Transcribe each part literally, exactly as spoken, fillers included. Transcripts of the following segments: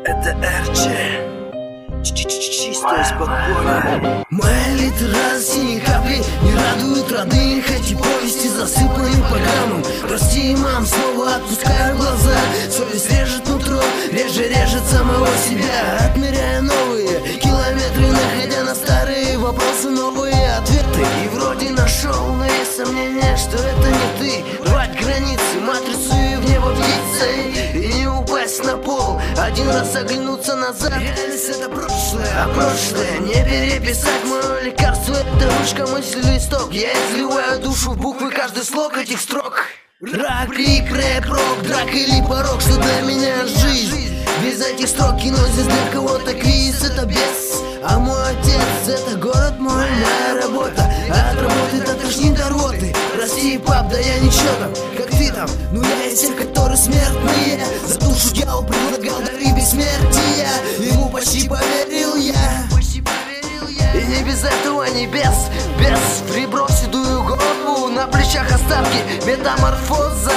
Это Эрче, чистое спокойно. Моя литера синей капли не радует родных. Эти повести засыпаны по граммам. Прости, мам, снова отпускаю глаза. Совесть режет нутро, реже режет самого себя. Отмеряя новые километры, находя на старые вопросы новые ответы. И вроде нашел, но есть сомнение, что это не ты. Рвать границы, матрицу и в небо птицей. И не упасть на пол, один раз оглянуться назад. Реальность это прошлое, а прошлое не переписать. Мое лекарство это ручка, мысли, листок. Я изливаю душу в буквы, каждый слог этих строк. Рак, крик, рэп, рок, драк или порог, что для меня жизнь. Без этих строк кино здесь для кого-то квиз, это бес. А мой отец это город мой, моя работа. От работы до тошнит до рвоты. Прости, пап, да я ничего там, как ты там. Но я из тех, которые смертные. За душу дьявол предлагал дары бессмертия. Ему почти поверил я. И не без этого, не без, без приброс седую голову. На плечах остатки метаморфоза.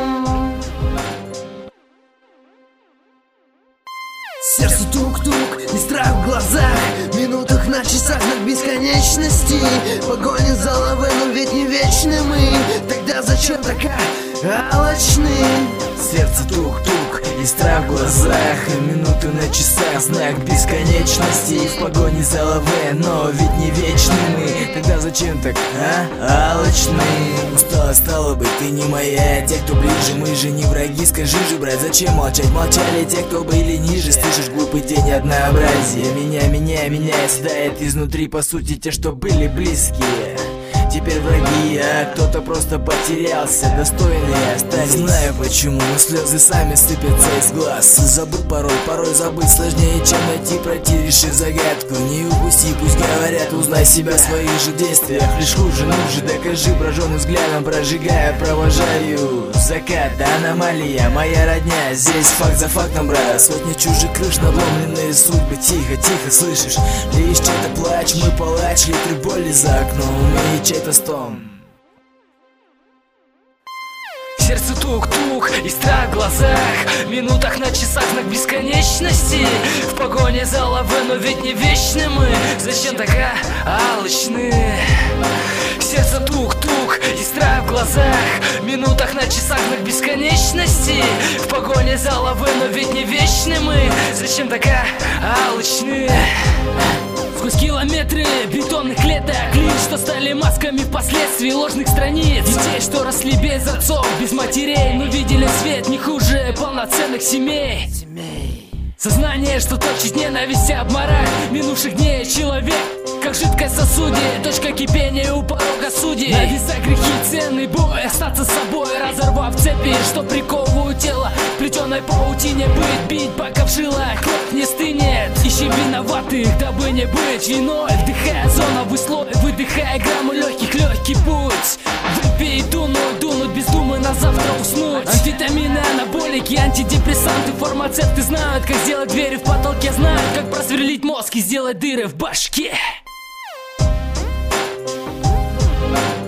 Сердце тук-тук и страх в глазах. Минутах на часах на бесконечности. Погоня за лавой, но ведь не вечны мы. Тогда зачем такая алчны? Сердце тук-тук и страх в глазах. И минуты на часах, знак бесконечности. В погоне за лавой, но ведь не вечны мы. Тогда зачем так, а? Алчны. Устала, стало быть, ты не моя. Те, кто ближе, мы же не враги. Скажи же, брат, зачем молчать? Молчали те, кто были ниже. Слышишь, глупый день однообразия. Меня, меня, меня съедает изнутри. По сути, те, что были близкие, теперь враги, а кто-то просто потерялся. Достойные остались. Не знаю почему, но слезы сами сыпятся из глаз. Забыл пароль, порой забыть сложнее, чем найти. Пройти, решив загадку, не упусти. Пусть говорят, узнай себя в своих же действиях. Лишь хуже, ну же докажи. Прожженным взглядом прожигая, провожаю закат, аномалия, моя родня. Здесь факт за фактом, брат. Сотни чужих крыш, надломленные судьбы. Тихо, тихо, слышишь? Лишь чей-то плач, мы палач. Литры боли за окном и чей-то стон. Сердце тук-тук и страх в глазах. Минутах на часах, знак бесконечности. В погоне за лавой, но ведь не вечны мы. Зачем такая алчны? Сердце тук-тук и страх в глазах. Минутах на часах, знак бесконечности. В погоне за лавой, но ведь не вечны мы. Зачем такая алчны? Сквозь километры бетонных клеток, лиц, что стали масками впоследствии ложных страниц. Детей, что росли без отцов, без матерей, но видели свет не хуже полноценных семей. Сознание, что точит ненависть и обмораль минувших дней. Человек, как жидкость в сосуде, точка кипения у порога судей. На веса грехи, ценный бой, остаться собой, разорвав цепи, что приковывают тело. В плетеной паутине быть, бить, пока в жилах кровь не стынет. Ищи виноватых, дабы не быть виной. Вдыхая зоновый слой, выдыхая граммы легких, легкий путь. Выпей, дунуть, дунуть без думы, на завтра уснуть. Амфетамины, анаболики, антидепрессанты, фармацевты знают, как сделать двери в потолке, знают, как просверлить мозг и сделать дыры в башке.